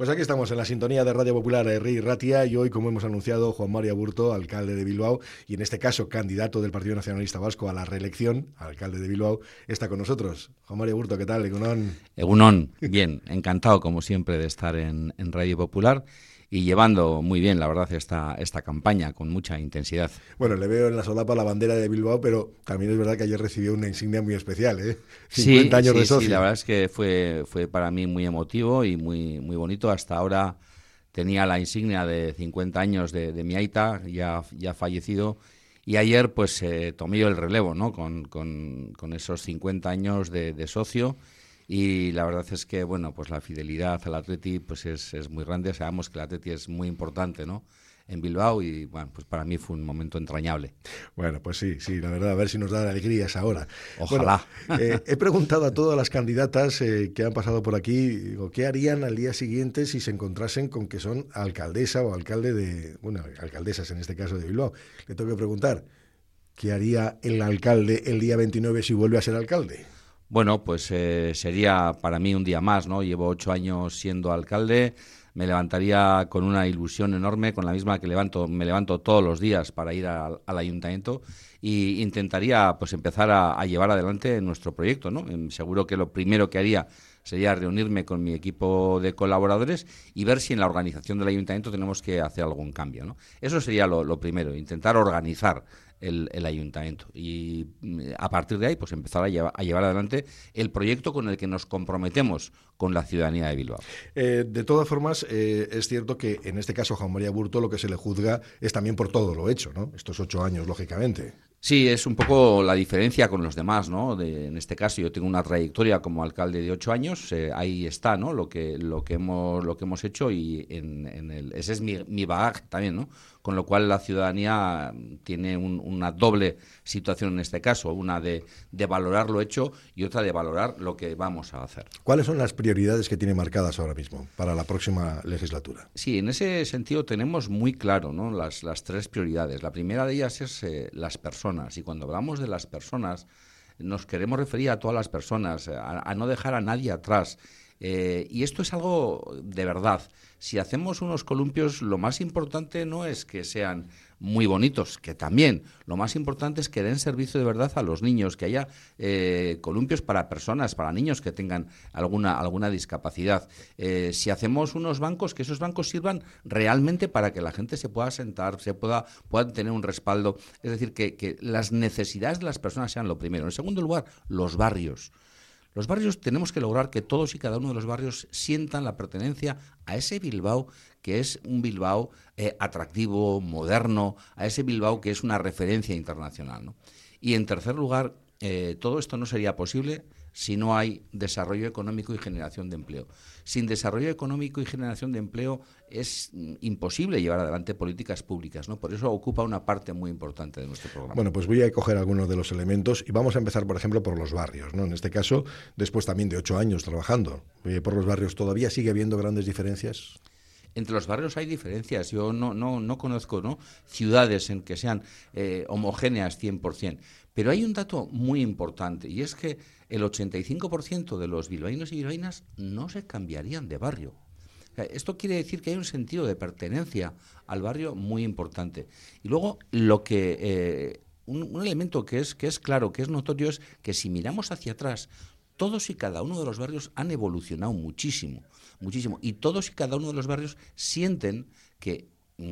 Pues aquí estamos en la sintonía de Radio Popular Herri y Ratia y hoy, como hemos anunciado, Juan Mari Aburto, alcalde de Bilbao y en este caso candidato del Partido Nacionalista Vasco a la reelección, alcalde de Bilbao, está con nosotros. Juan Mari Aburto, ¿qué tal? Egunon. Egunon, bien, encantado como siempre de estar en Radio Popular y llevando muy bien, la verdad, esta campaña con mucha intensidad. Bueno, le veo en la solapa la bandera de Bilbao, pero también es verdad que ayer recibió una insignia muy especial, 50 años de socio. Sí, la verdad es que fue para mí muy emotivo y muy bonito. Hasta ahora tenía la insignia de 50 años de mi aita, ya fallecido, y ayer pues tomé yo el relevo, ¿no? Con esos 50 años de socio. Y la verdad es que, bueno, pues la fidelidad al Atleti pues es muy grande. Sabemos que el Atleti es muy importante, ¿no?, en Bilbao y, bueno, pues para mí fue un momento entrañable. Bueno, pues sí, la verdad, a ver si nos dan alegrías ahora. Ojalá. Bueno, he preguntado a todas las candidatas que han pasado por aquí, digo, ¿qué harían al día siguiente si se encontrasen con que son alcaldesa o alcalde de, bueno, alcaldesas en este caso de Bilbao? Le tengo que preguntar, ¿qué haría el alcalde el día 29 si vuelve a ser alcalde? Bueno, pues sería para mí un día más, ¿no? Llevo 8 años siendo alcalde, me levantaría con una ilusión enorme, con la misma que me levanto todos los días para ir al ayuntamiento e intentaría pues empezar a llevar adelante nuestro proyecto, ¿no? Seguro que lo primero que haría sería reunirme con mi equipo de colaboradores y ver si en la organización del ayuntamiento tenemos que hacer algún cambio, ¿no? Eso sería lo primero, intentar organizar el ayuntamiento y a partir de ahí pues empezar a llevar adelante el proyecto con el que nos comprometemos con la ciudadanía de Bilbao. De todas formas, es cierto que en este caso Juan Mari Aburto lo que se le juzga es también por todo lo hecho, ¿no? Estos 8 años, lógicamente. Sí, es un poco la diferencia con los demás, ¿no? En este caso yo tengo una trayectoria como alcalde de 8 años, ahí está, ¿no? Lo que hemos hecho y ese es mi bagaje también, ¿no? Con lo cual la ciudadanía tiene una doble situación en este caso, una de valorar lo hecho y otra de valorar lo que vamos a hacer. ¿Cuáles son las prioridades que tiene marcadas ahora mismo para la próxima legislatura? Sí, en ese sentido tenemos muy claro, ¿no?, las 3 prioridades. La primera de ellas es las personas. Y cuando hablamos de las personas, nos queremos referir a todas las personas, a no dejar a nadie atrás. Y esto es algo de verdad. Si hacemos unos columpios, lo más importante no es que sean muy bonitos, que también. Lo más importante es que den servicio de verdad a los niños, que haya columpios para personas, para niños que tengan alguna discapacidad. Si hacemos unos bancos, que esos bancos sirvan realmente para que la gente se pueda sentar, puedan tener un respaldo. Es decir, que las necesidades de las personas sean lo primero. En segundo lugar, los barrios. Los barrios tenemos que lograr que todos y cada uno de los barrios sientan la pertenencia a ese Bilbao que es un Bilbao atractivo, moderno, a ese Bilbao que es una referencia internacional, ¿no? Y en tercer lugar, todo esto no sería posible si no hay desarrollo económico y generación de empleo. Sin desarrollo económico y generación de empleo es imposible llevar adelante políticas públicas, ¿no? Por eso ocupa una parte muy importante de nuestro programa. Bueno, pues voy a coger algunos de los elementos y vamos a empezar, por ejemplo, por los barrios, ¿no? En este caso, después también de 8 años trabajando por los barrios, ¿todavía sigue habiendo grandes diferencias? Entre los barrios hay diferencias. Yo no conozco, ¿no?, ciudades en que sean homogéneas 100%. Pero hay un dato muy importante y es que el 85% de los bilbaínos y bilbaínas no se cambiarían de barrio. O sea, esto quiere decir que hay un sentido de pertenencia al barrio muy importante. Y luego lo que un elemento que es claro, que es notorio, es que si miramos hacia atrás, todos y cada uno de los barrios han evolucionado muchísimo, y todos y cada uno de los barrios sienten que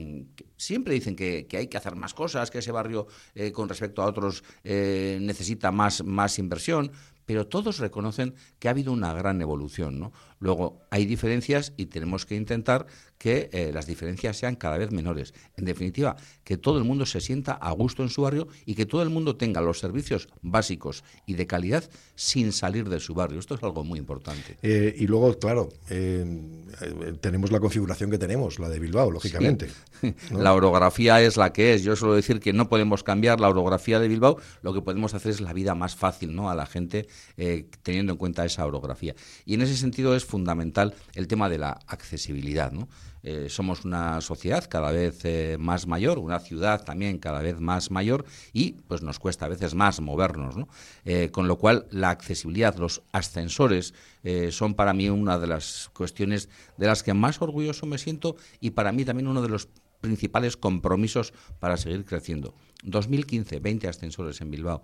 siempre dicen que hay que hacer más cosas, que ese barrio con respecto a otros necesita más inversión, pero todos reconocen que ha habido una gran evolución, ¿no? Luego hay diferencias y tenemos que intentar que las diferencias sean cada vez menores. En definitiva, que todo el mundo se sienta a gusto en su barrio y que todo el mundo tenga los servicios básicos y de calidad sin salir de su barrio. Esto es algo muy importante. Y luego, claro, tenemos la configuración que tenemos, la de Bilbao, lógicamente. Sí. ¿No? La orografía es la que es. Yo suelo decir que no podemos cambiar la orografía de Bilbao. Lo que podemos hacer es la vida más fácil, ¿no?, a la gente, teniendo en cuenta esa orografía. Y en ese sentido es fundamental el tema de la accesibilidad, ¿no? Somos una sociedad cada vez más mayor, una ciudad también cada vez más mayor y pues nos cuesta a veces más movernos, ¿no? Con lo cual la accesibilidad, los ascensores son para mí una de las cuestiones de las que más orgulloso me siento y para mí también uno de los principales compromisos para seguir creciendo. 2015, 20 ascensores en Bilbao.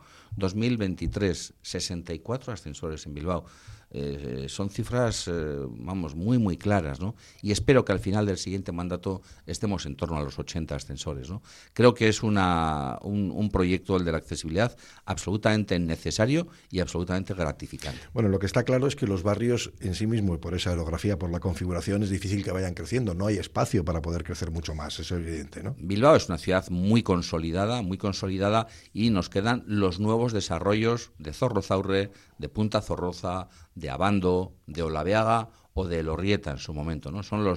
2023, 64 ascensores en Bilbao. Son cifras, muy, muy claras, ¿no? Y espero que al final del siguiente mandato estemos en torno a los 80 ascensores, ¿no? Creo que es un proyecto, el de la accesibilidad, absolutamente necesario y absolutamente gratificante. Bueno, lo que está claro es que los barrios en sí mismos, por esa orografía, por la configuración, es difícil que vayan creciendo. No hay espacio para poder crecer mucho más, eso es evidente, ¿no? Bilbao es una ciudad muy consolidada y nos quedan los nuevos desarrollos de Zorrozaurre, de Punta Zorroza, de Abando, de Olabeaga o de Elorrieta en su momento, ¿no? Son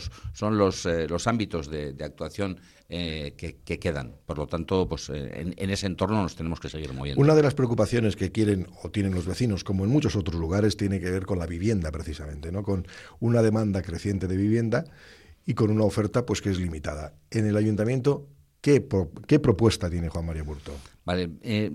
los ámbitos de actuación que quedan. Por lo tanto, pues en ese entorno nos tenemos que seguir moviendo. Una de las preocupaciones que quieren o tienen los vecinos, como en muchos otros lugares, tiene que ver con la vivienda precisamente, ¿no? Con una demanda creciente de vivienda y con una oferta pues que es limitada. En el ayuntamiento, ¿qué propuesta tiene Juan María Burto? Vale,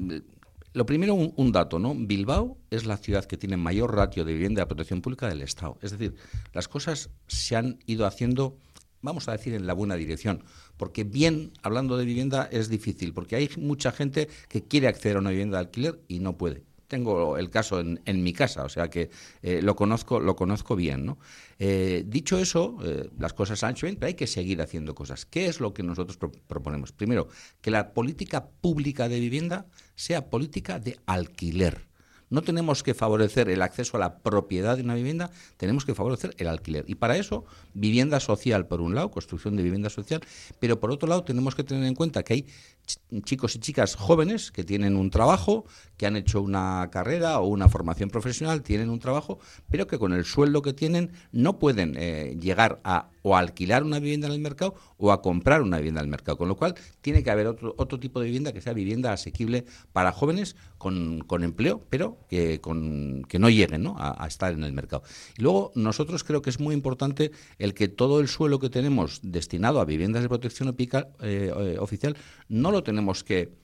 lo primero, un dato, ¿no? Bilbao es la ciudad que tiene mayor ratio de vivienda de protección pública del Estado. Es decir, las cosas se han ido haciendo, vamos a decir, en la buena dirección. Porque bien, hablando de vivienda, es difícil, porque hay mucha gente que quiere acceder a una vivienda de alquiler y no puede. Tengo el caso en mi casa, o sea que lo conozco bien, ¿no? Dicho eso, las cosas han hecho bien, pero hay que seguir haciendo cosas. ¿Qué es lo que nosotros proponemos? Primero, que la política pública de vivienda sea política de alquiler. No tenemos que favorecer el acceso a la propiedad de una vivienda, tenemos que favorecer el alquiler. Y para eso, vivienda social, por un lado, construcción de vivienda social, pero por otro lado tenemos que tener en cuenta que hay chicos y chicas jóvenes que tienen un trabajo, que han hecho una carrera o una formación profesional, tienen un trabajo, pero que con el sueldo que tienen no pueden llegar a o a alquilar una vivienda en el mercado o a comprar una vivienda en el mercado. Con lo cual, tiene que haber otro tipo de vivienda que sea vivienda asequible para jóvenes con empleo, pero que no lleguen, ¿no? a estar en el mercado. Y luego, nosotros creo que es muy importante el que todo el suelo que tenemos destinado a viviendas de protección oficial no lo tenemos que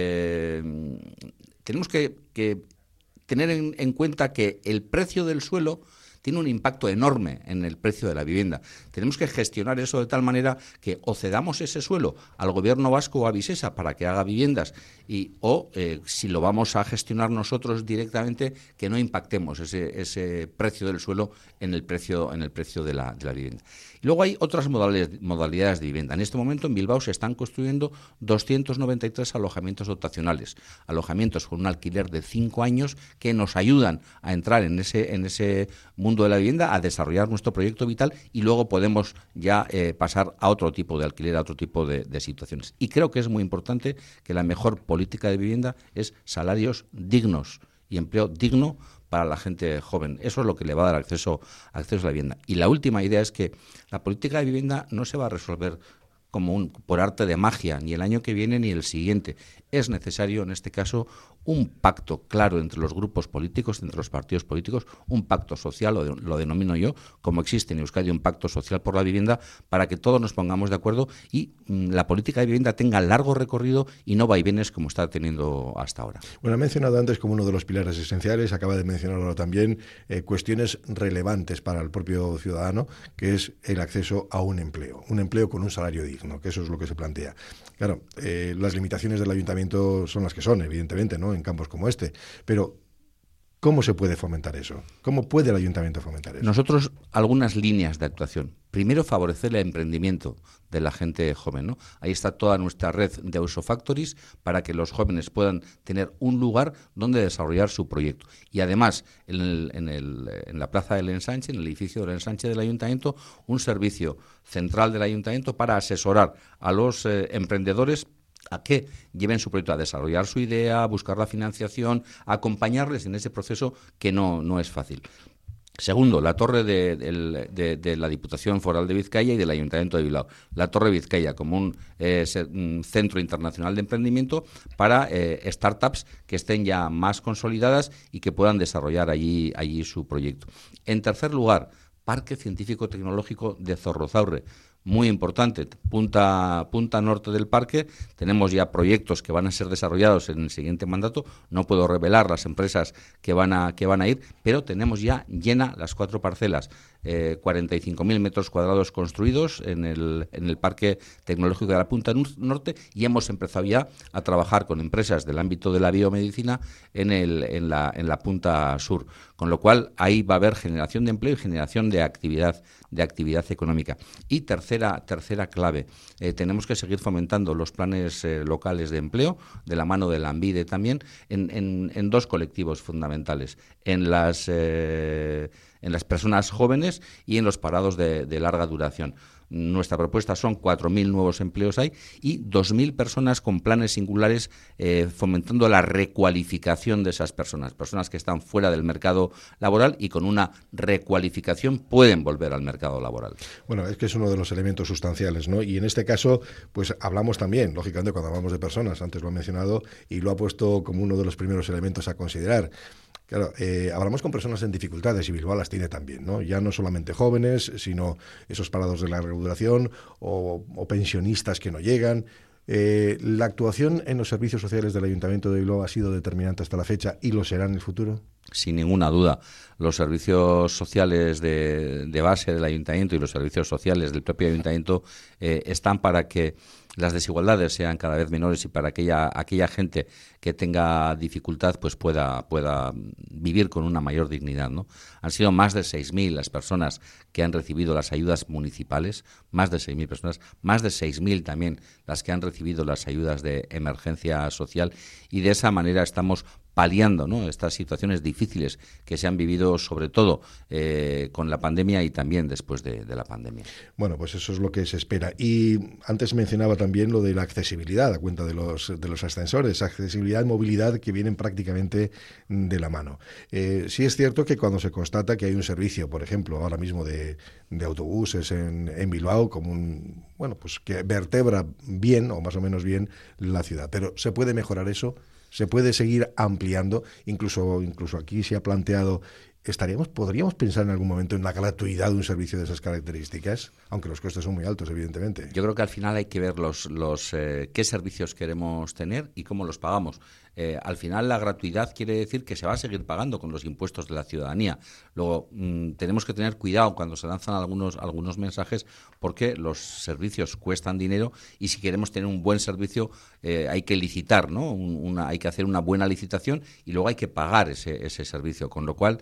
tener en cuenta que el precio del suelo tiene un impacto enorme en el precio de la vivienda. Tenemos que gestionar eso de tal manera que o cedamos ese suelo al gobierno vasco o a Visesa para que haga viviendas o si lo vamos a gestionar nosotros directamente, que no impactemos ese precio del suelo en el precio de la vivienda. Y luego hay otras modalidades de vivienda. En este momento en Bilbao se están construyendo 293 alojamientos dotacionales, alojamientos con un alquiler de 5 años que nos ayudan a entrar en ese mundo de la vivienda, a desarrollar nuestro proyecto vital y luego podemos ya pasar a otro tipo de alquiler, a otro tipo de situaciones. Y creo que es muy importante que la mejor política de vivienda es salarios dignos y empleo digno para la gente joven. Eso es lo que le va a dar acceso a la vivienda. Y la última idea es que la política de vivienda no se va a resolver por arte de magia, ni el año que viene ni el siguiente. Es necesario, en este caso, un pacto claro entre los grupos políticos, entre los partidos políticos, un pacto social, lo denomino yo, como existe en Euskadi un pacto social por la vivienda, para que todos nos pongamos de acuerdo y la política de vivienda tenga largo recorrido y no vaivenes como está teniendo hasta ahora. Bueno, ha mencionado antes como uno de los pilares esenciales, acaba de mencionarlo también, cuestiones relevantes para el propio ciudadano, que es el acceso a un empleo con un salario digno, que eso es lo que se plantea. Claro, las limitaciones del ayuntamiento son las que son, evidentemente, ¿no?, en campos como este, pero ¿cómo se puede fomentar eso? ¿Cómo puede el ayuntamiento fomentar eso? Nosotros, algunas líneas de actuación. Primero, favorecer el emprendimiento de la gente joven, ¿no? Ahí está toda nuestra red de Usofactories para que los jóvenes puedan tener un lugar donde desarrollar su proyecto. Y además, en la plaza del Ensanche, en el edificio del Ensanche del Ayuntamiento, un servicio central del Ayuntamiento para asesorar a los emprendedores a que lleven su proyecto, a desarrollar su idea, a buscar la financiación, a acompañarles en ese proceso que no es fácil. Segundo, la torre de la Diputación Foral de Vizcaya y del Ayuntamiento de Bilbao. La Torre Vizcaya como un centro internacional de emprendimiento para startups que estén ya más consolidadas y que puedan desarrollar allí su proyecto. En tercer lugar, Parque Científico Tecnológico de Zorrozaurre. Muy importante, punta norte del parque. Tenemos ya proyectos que van a ser desarrollados en el siguiente mandato. No puedo revelar las empresas que van a ir, pero tenemos ya llena las 4 parcelas, 45.000 metros cuadrados construidos en el Parque Tecnológico de la Punta Norte, y hemos empezado ya a trabajar con empresas del ámbito de la biomedicina en la Punta Sur, con lo cual ahí va a haber generación de empleo y generación de actividad económica. Y tercera clave, tenemos que seguir fomentando los planes locales de empleo, de la mano de la ANVIDE también, en 2 colectivos fundamentales, en las personas jóvenes y en los parados de larga duración. Nuestra propuesta son 4.000 nuevos empleos ahí y 2.000 personas con planes singulares, fomentando la recualificación de esas personas que están fuera del mercado laboral y con una recualificación pueden volver al mercado laboral. Bueno, es que es uno de los elementos sustanciales, ¿no? Y en este caso, pues hablamos también, lógicamente, cuando hablamos de personas, antes lo he mencionado y lo ha puesto como uno de los primeros elementos a considerar. Claro, hablamos con personas en dificultades y Bilbao las tiene también, ¿no? Ya no solamente jóvenes, sino esos parados de larga duración o pensionistas que no llegan. ¿La actuación en los servicios sociales del Ayuntamiento de Bilbao ha sido determinante hasta la fecha y lo será en el futuro? Sin ninguna duda. Los servicios sociales de base del Ayuntamiento y los servicios sociales del propio Ayuntamiento están para que las desigualdades sean cada vez menores y para aquella gente que tenga dificultad pues pueda vivir con una mayor dignidad, ¿no? Han sido más de 6.000 las personas que han recibido las ayudas municipales, más de 6.000 personas, más de 6.000 también las que han recibido las ayudas de emergencia social, y de esa manera estamos paliando, ¿no?, estas situaciones difíciles que se han vivido, sobre todo con la pandemia y también después de la pandemia. Bueno, pues eso es lo que se espera. Y antes mencionaba también lo de la accesibilidad, a cuenta de los ascensores, accesibilidad y movilidad que vienen prácticamente de la mano. Sí es cierto que cuando se constata que hay un servicio, por ejemplo, ahora mismo de autobuses en Bilbao, como pues que vertebra bien o más o menos bien la ciudad, pero ¿se puede mejorar eso? ¿Se puede seguir ampliando? Incluso aquí se ha planteado, ¿podríamos pensar en algún momento en la gratuidad de un servicio de esas características? Aunque los costes son muy altos, evidentemente. Yo creo que al final hay que ver qué servicios queremos tener y cómo los pagamos. Al final la gratuidad quiere decir que se va a seguir pagando con los impuestos de la ciudadanía. Luego tenemos que tener cuidado cuando se lanzan algunos mensajes, porque los servicios cuestan dinero y si queremos tener un buen servicio hay que licitar, ¿no? Hay que hacer una buena licitación y luego hay que pagar ese servicio, con lo cual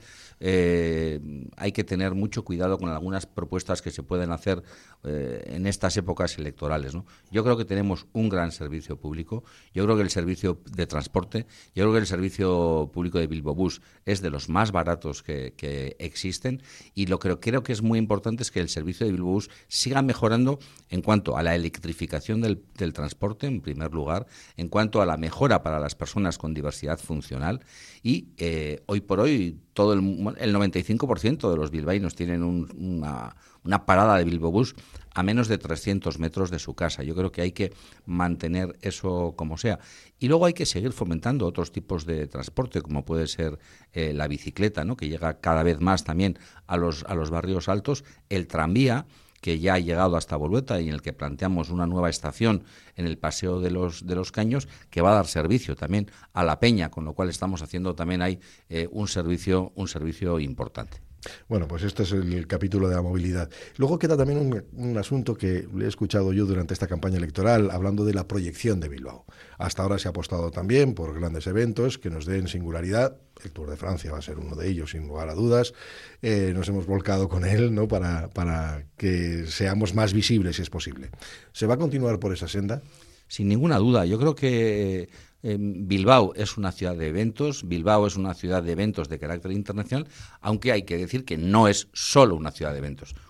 hay que tener mucho cuidado con algunas propuestas que se pueden hacer en estas épocas electorales, ¿no? Yo creo que tenemos un gran servicio público. Yo creo que el servicio de transporte, yo creo que el servicio público de Bilbobús es de los más baratos que existen, y lo que creo que es muy importante es que el servicio de Bilbobús siga mejorando en cuanto a la electrificación del transporte, en primer lugar, en cuanto a la mejora para las personas con diversidad funcional, y hoy por hoy todo el 95% de los bilbaínos tienen una parada de Bilbobús a menos de 300 metros de su casa. Yo creo que hay que mantener eso como sea. Y luego hay que seguir fomentando otros tipos de transporte, como puede ser la bicicleta, ¿no?, que llega cada vez más también a los barrios altos, el tranvía, que ya ha llegado hasta Bolueta y en el que planteamos una nueva estación en el Paseo de los Caños, que va a dar servicio también a La Peña, con lo cual estamos haciendo también ahí un servicio importante. Bueno, pues este es el capítulo de la movilidad. Luego queda también un asunto que le he escuchado yo durante esta campaña electoral, hablando de la proyección de Bilbao. Hasta ahora se ha apostado también por grandes eventos que nos den singularidad. El Tour de Francia va a ser uno de ellos, sin lugar a dudas. Nos hemos volcado con él, ¿no?, para que seamos más visibles, si es posible. ¿Se va a continuar por esa senda? Sin ninguna duda. Yo creo que Bilbao es una ciudad de eventos, Bilbao es una ciudad de eventos de carácter internacional, aunque hay que decir que no es solo una ciudad de eventos.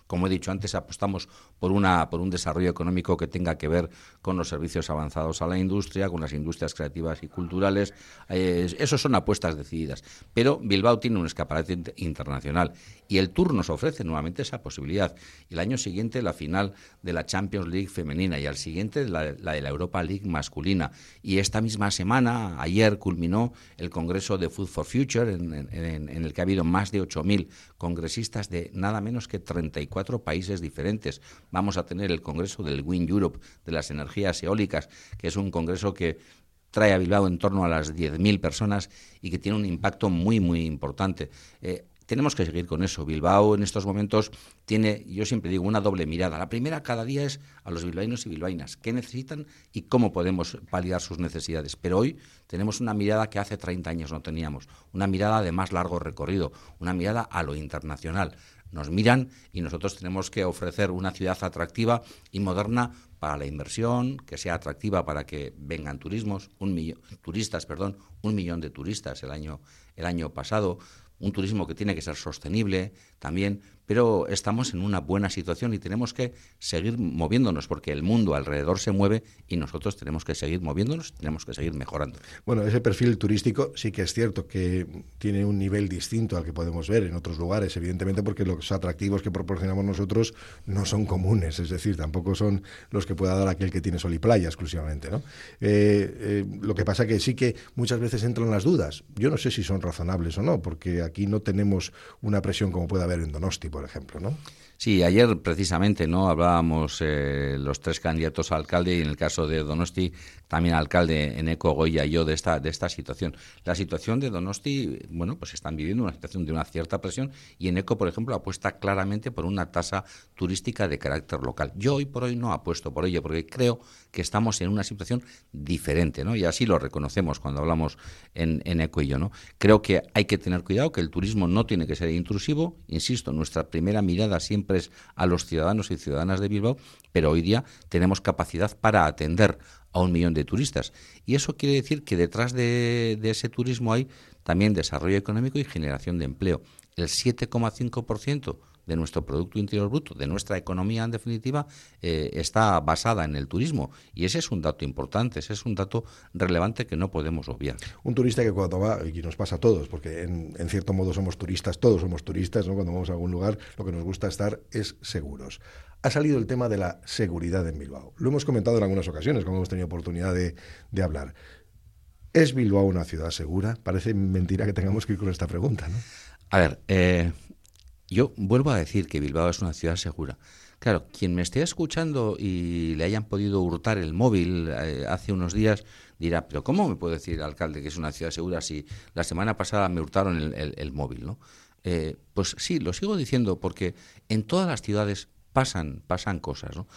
Como he dicho antes, apostamos por un desarrollo económico que tenga que ver con los servicios avanzados a la industria, con las industrias creativas y culturales. Esos son apuestas decididas. Pero Bilbao tiene un escaparate internacional y el Tour nos ofrece nuevamente esa posibilidad. El año siguiente la final de la Champions League femenina y al siguiente la de la Europa League masculina. Y esta misma semana, ayer, culminó el Congreso de Food for Future en el que ha habido más de 8.000 congresistas de nada menos que 34 países diferentes. Vamos a tener el Congreso del Wind Europe, de las energías eólicas, que es un congreso que trae a Bilbao en torno a las 10.000 personas y que tiene un impacto muy, muy importante. Tenemos que seguir con eso. Bilbao en estos momentos tiene, yo siempre digo, una doble mirada. La primera cada día es a los bilbaínos y bilbaínas, qué necesitan y cómo podemos paliar sus necesidades. Pero hoy tenemos una mirada que hace 30 años no teníamos, una mirada de más largo recorrido, una mirada a lo internacional. Nos miran y nosotros tenemos que ofrecer una ciudad atractiva y moderna para la inversión, que sea atractiva para que vengan turistas, 1 millón de turistas el año pasado. Un turismo que tiene que ser sostenible también, pero estamos en una buena situación y tenemos que seguir moviéndonos porque el mundo alrededor se mueve y nosotros tenemos que seguir moviéndonos, tenemos que seguir mejorando. Bueno, ese perfil turístico sí que es cierto que tiene un nivel distinto al que podemos ver en otros lugares, evidentemente porque los atractivos que proporcionamos nosotros no son comunes, es decir, tampoco son los que pueda dar aquel que tiene sol y playa exclusivamente, ¿no? Lo que pasa que sí que muchas veces entran las dudas. Yo no sé si son razonables o no, porque aquí no tenemos una presión como puede haber en Donosti, por ejemplo, ¿no? Sí, ayer precisamente no hablábamos los 3 candidatos a alcalde y en el caso de Donosti también alcalde Eneko, Goya y yo de esta situación. La situación de Donosti, bueno, pues están viviendo una situación de una cierta presión y Eneko, por ejemplo, apuesta claramente por una tasa turística de carácter local. Yo hoy por hoy no apuesto por ello porque creo que estamos en una situación diferente, ¿no? Y así lo reconocemos cuando hablamos en Eneko y yo, ¿no? Creo que hay que tener cuidado, que el turismo no tiene que ser intrusivo. Insisto, nuestra primera mirada siempre es a los ciudadanos y ciudadanas de Bilbao, pero hoy día tenemos capacidad para atender a 1 millón de turistas. Y eso quiere decir que detrás de ese turismo hay también desarrollo económico y generación de empleo. El 7,5% de nuestro Producto Interior Bruto, de nuestra economía en definitiva, está basada en el turismo. Y ese es un dato importante, ese es un dato relevante que no podemos obviar. Un turista que cuando va, y nos pasa a todos, porque en cierto modo somos turistas, todos somos turistas, ¿no? Cuando vamos a algún lugar, lo que nos gusta estar es seguros. Ha salido el tema de la seguridad en Bilbao. Lo hemos comentado en algunas ocasiones, cuando hemos tenido oportunidad de hablar. ¿Es Bilbao una ciudad segura? Parece mentira que tengamos que ir con esta pregunta, ¿no? A ver, yo vuelvo a decir que Bilbao es una ciudad segura. Claro, quien me esté escuchando y le hayan podido hurtar el móvil hace unos días dirá, pero ¿cómo me puede decir, alcalde, que es una ciudad segura si la semana pasada me hurtaron el móvil, ¿no? Pues sí, lo sigo diciendo porque en todas las ciudades pasan cosas, ¿no?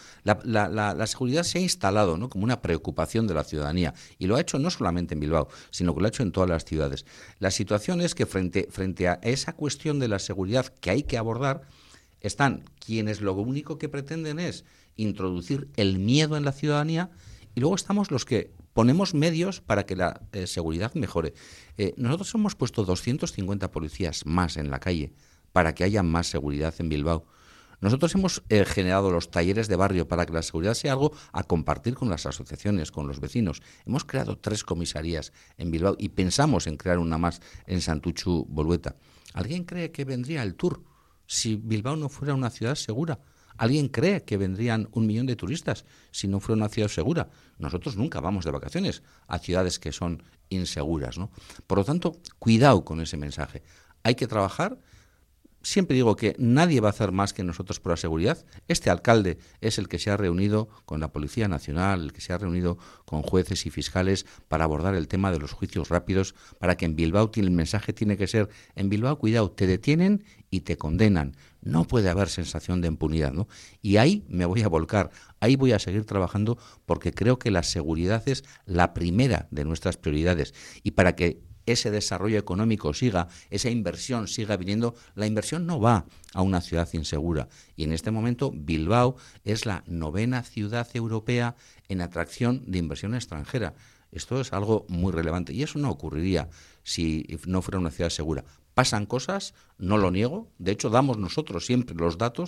La seguridad se ha instalado, ¿no?, como una preocupación de la ciudadanía y lo ha hecho no solamente en Bilbao, sino que lo ha hecho en todas las ciudades. La situación es que frente a esa cuestión de la seguridad que hay que abordar, están quienes lo único que pretenden es introducir el miedo en la ciudadanía y luego estamos los que ponemos medios para que la seguridad mejore. Nosotros hemos puesto 250 policías más en la calle para que haya más seguridad en Bilbao. Nosotros hemos generado los talleres de barrio para que la seguridad sea algo a compartir con las asociaciones, con los vecinos. Hemos creado 3 comisarías en Bilbao y pensamos en crear una más en Santutxu Bolueta. ¿Alguien cree que vendría el Tour si Bilbao no fuera una ciudad segura? ¿Alguien cree que vendrían 1 millón de turistas si no fuera una ciudad segura? Nosotros nunca vamos de vacaciones a ciudades que son inseguras, ¿no? Por lo tanto, cuidado con ese mensaje. Hay que trabajar. Siempre digo que nadie va a hacer más que nosotros por la seguridad. Este alcalde es el que se ha reunido con la Policía Nacional, el que se ha reunido con jueces y fiscales para abordar el tema de los juicios rápidos, para que en Bilbao el mensaje tiene que ser, en Bilbao, cuidado, te detienen y te condenan. No puede haber sensación de impunidad, ¿no? Y ahí me voy a volcar, ahí voy a seguir trabajando porque creo que la seguridad es la primera de nuestras prioridades. Y para que ese desarrollo económico siga, esa inversión siga viniendo, la inversión no va a una ciudad insegura. Y en este momento Bilbao es la 9ª ciudad europea en atracción de inversión extranjera. Esto es algo muy relevante y eso no ocurriría si no fuera una ciudad segura. Pasan cosas, no lo niego, de hecho damos nosotros siempre los datos,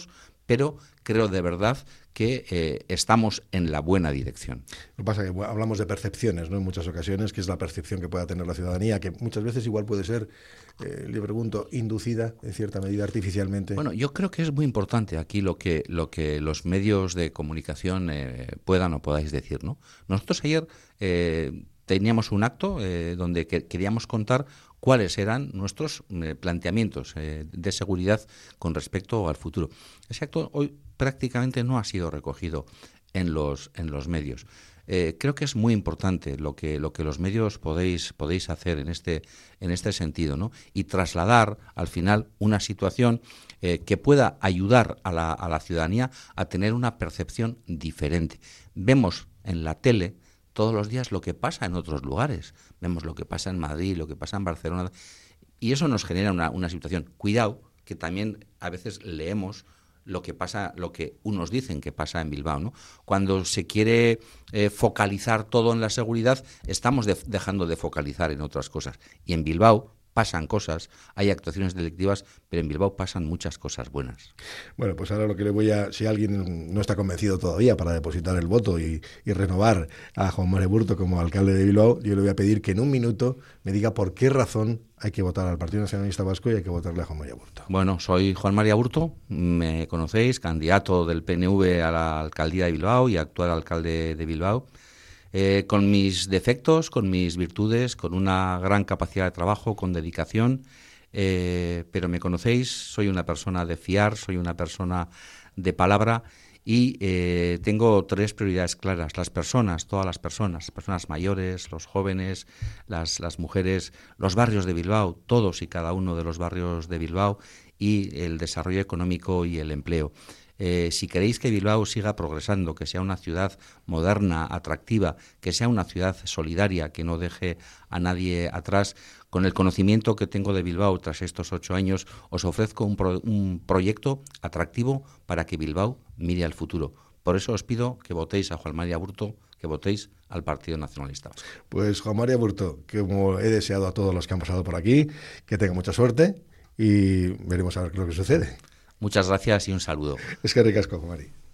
pero creo de verdad que estamos en la buena dirección. Lo que pasa es que hablamos de percepciones, ¿no? En muchas ocasiones, que es la percepción que pueda tener la ciudadanía, que muchas veces igual puede ser, le pregunto, inducida en cierta medida artificialmente. Bueno, yo creo que es muy importante aquí lo que los medios de comunicación puedan o podáis decir, ¿no? Nosotros ayer teníamos un acto donde queríamos contar cuáles eran nuestros planteamientos de seguridad con respecto al futuro. Ese acto hoy prácticamente no ha sido recogido en los medios. Creo que es muy importante lo que los medios podéis hacer en este sentido, ¿no? Y trasladar al final una situación que pueda ayudar a la ciudadanía a tener una percepción diferente. Vemos en la tele todos los días lo que pasa en otros lugares. Vemos lo que pasa en Madrid, lo que pasa en Barcelona, y eso nos genera una situación. Cuidado, que también a veces leemos lo que pasa, lo que unos dicen que pasa en Bilbao, ¿no? Cuando se quiere focalizar todo en la seguridad, estamos dejando de focalizar en otras cosas. Y en Bilbao pasan cosas, hay actuaciones delictivas, pero en Bilbao pasan muchas cosas buenas. Bueno, pues ahora lo que le voy a... Si alguien no está convencido todavía para depositar el voto y renovar a Juan Mari Aburto como alcalde de Bilbao, yo le voy a pedir que en un minuto me diga por qué razón hay que votar al Partido Nacionalista Vasco y hay que votarle a Juan Mari Aburto. Bueno, soy Juan Mari Aburto, me conocéis, candidato del PNV a la alcaldía de Bilbao y actual alcalde de Bilbao. Con mis defectos, con mis virtudes, con una gran capacidad de trabajo, con dedicación, pero me conocéis, soy una persona de fiar, soy una persona de palabra y tengo 3 prioridades claras: las personas, todas las personas mayores, los jóvenes, las mujeres, los barrios de Bilbao, todos y cada uno de los barrios de Bilbao, y el desarrollo económico y el empleo. Si queréis que Bilbao siga progresando, que sea una ciudad moderna, atractiva, que sea una ciudad solidaria, que no deje a nadie atrás, con el conocimiento que tengo de Bilbao tras estos 8 años, os ofrezco un proyecto atractivo para que Bilbao mire al futuro. Por eso os pido que votéis a Juan Mari Aburto, que votéis al Partido Nacionalista Vasco. Pues Juan Mari Aburto, que como he deseado a todos los que han pasado por aquí, que tengan mucha suerte y veremos a ver lo que sucede. Muchas gracias y un saludo. Es que ricasco, Juan Mari.